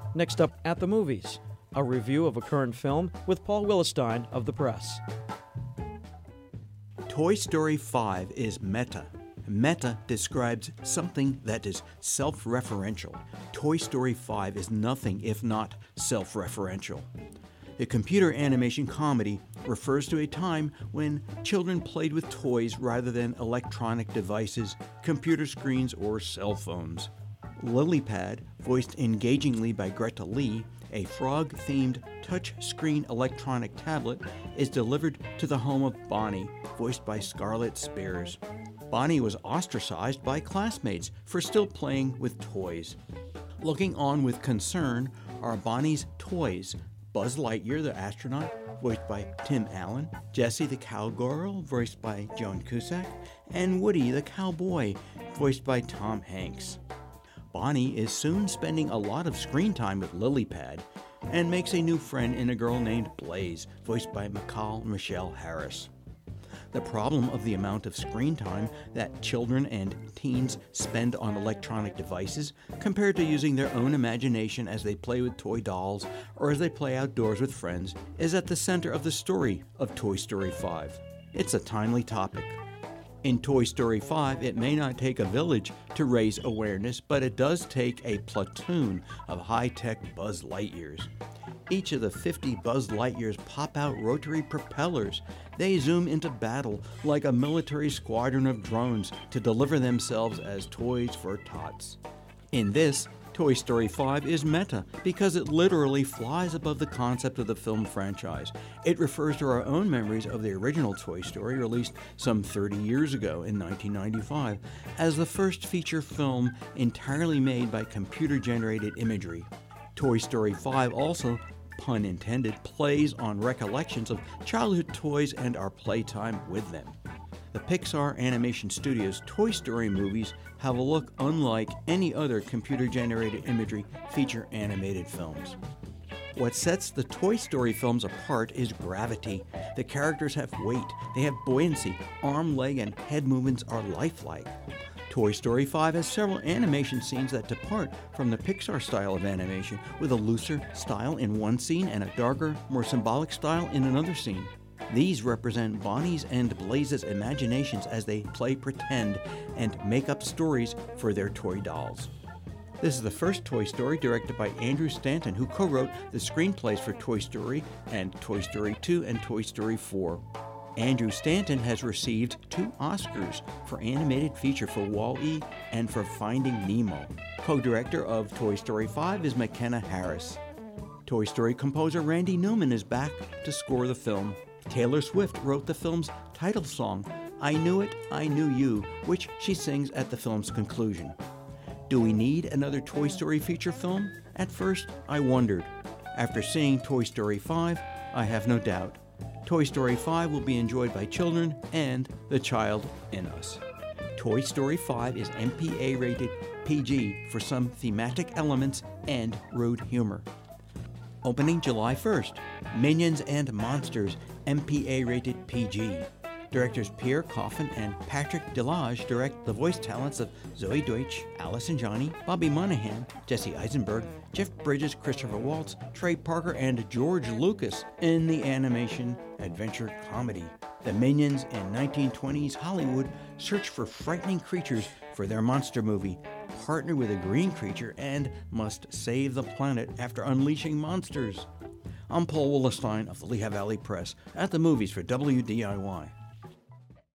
Next up, At the Movies, a review of a current film with Paul Willestein of The Press. Toy Story 5 is meta. Meta describes something that is self-referential. Toy Story 5 is nothing if not self-referential. The computer animation comedy refers to a time when children played with toys rather than electronic devices, computer screens, or cell phones. Lilypad, voiced engagingly by Greta Lee, a frog-themed touch-screen electronic tablet, is delivered to the home of Bonnie, voiced by Scarlett Spears. Bonnie was ostracized by classmates for still playing with toys. Looking on with concern are Bonnie's toys: Buzz Lightyear, the astronaut, voiced by Tim Allen; Jessie the cowgirl, voiced by Joan Cusack; and Woody the cowboy, voiced by Tom Hanks. Bonnie is soon spending a lot of screen time with Lilypad and makes a new friend in a girl named Blaze, voiced by Michal Michelle Harris. The problem of the amount of screen time that children and teens spend on electronic devices compared to using their own imagination as they play with toy dolls or as they play outdoors with friends is at the center of the story of Toy Story 5. It's a timely topic. In Toy Story 5, it may not take a village to raise awareness, but it does take a platoon of high-tech Buzz Lightyears. Each of the 50 Buzz Lightyears pop out rotary propellers. They zoom into battle like a military squadron of drones to deliver themselves as toys for tots. In this, Toy Story 5 is meta because it literally flies above the concept of the film franchise. It refers to our own memories of the original Toy Story, released some 30 years ago in 1995, as the first feature film entirely made by computer-generated imagery. Toy Story 5 also, pun intended, plays on recollections of childhood toys and our playtime with them. The Pixar Animation Studios' Toy Story movies have a look unlike any other computer-generated imagery feature animated films. What sets the Toy Story films apart is gravity. The characters have weight, they have buoyancy, arm, leg, and head movements are lifelike. Toy Story 5 has several animation scenes that depart from the Pixar style of animation, with a looser style in one scene and a darker, more symbolic style in another scene. These represent Bonnie's and Blaze's imaginations as they play pretend and make up stories for their toy dolls. This is the first Toy Story directed by Andrew Stanton, who co-wrote the screenplays for Toy Story and Toy Story 2 and Toy Story 4. Andrew Stanton has received 2 Oscars for animated feature for Wall-E and for Finding Nemo. Co-director of Toy Story 5 is McKenna Harris. Toy Story composer Randy Newman is back to score the film. Taylor Swift wrote the film's title song, I Knew It, I Knew You, which she sings at the film's conclusion. Do we need another Toy Story feature film? At first, I wondered. After seeing Toy Story 5, I have no doubt. Toy Story 5 will be enjoyed by children and the child in us. Toy Story 5 is MPA rated PG for some thematic elements and rude humor. Opening July 1st, Minions and Monsters, MPA rated PG. Directors Pierre Coffin and Patrick Delage direct the voice talents of Zoe Deutsch, Allison Janney, Bobby Monahan, Jesse Eisenberg, Jeff Bridges, Christopher Waltz, Trey Parker, and George Lucas in the animation adventure comedy. The Minions in 1920s Hollywood search for frightening creatures for their monster movie, partner with a green creature, and must save the planet after unleashing monsters. I'm Paul Willestein of the Lehigh Valley Press, at the movies for WDIY.